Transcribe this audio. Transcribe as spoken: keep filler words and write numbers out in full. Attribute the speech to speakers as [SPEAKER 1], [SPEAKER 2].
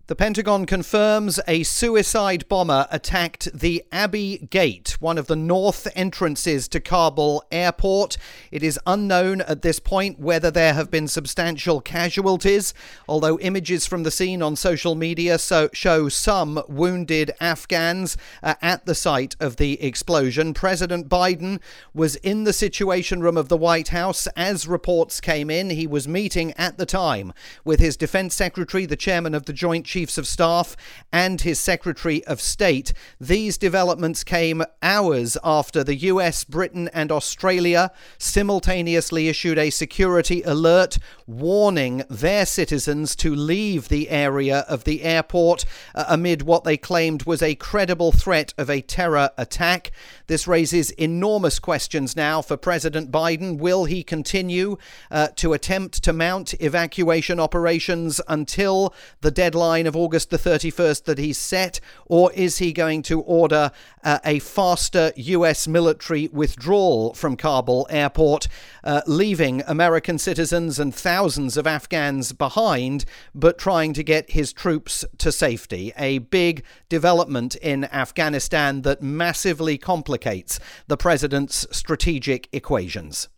[SPEAKER 1] The Pentagon confirms a suicide bomber attacked the Abbey Gate, one of the north entrances to Kabul airport. It is unknown at this point whether there have been substantial casualties, although images from the scene on social media so show some wounded Afghans uh, at the site of the explosion. President Biden was in the Situation Room of the White House as reports came in. He was meeting at the time with his Defense Secretary, the chairman of the Joint Chiefs of Staff, and his Secretary of State. These developments came hours after the U S, Britain and Australia simultaneously issued a security alert warning their citizens to leave the area of the airport uh, amid what they claimed was a credible threat of a terror attack. This raises enormous questions now for President Biden. Will he continue uh, to attempt to mount evacuation operations until the deadline of August the thirty-first that he's set, or is he going to order uh, a faster U S military withdrawal from Kabul airport, uh, leaving American citizens and thousands of Afghans behind, but trying to get his troops to safety? A big development in Afghanistan that massively complicates the president's strategic equations.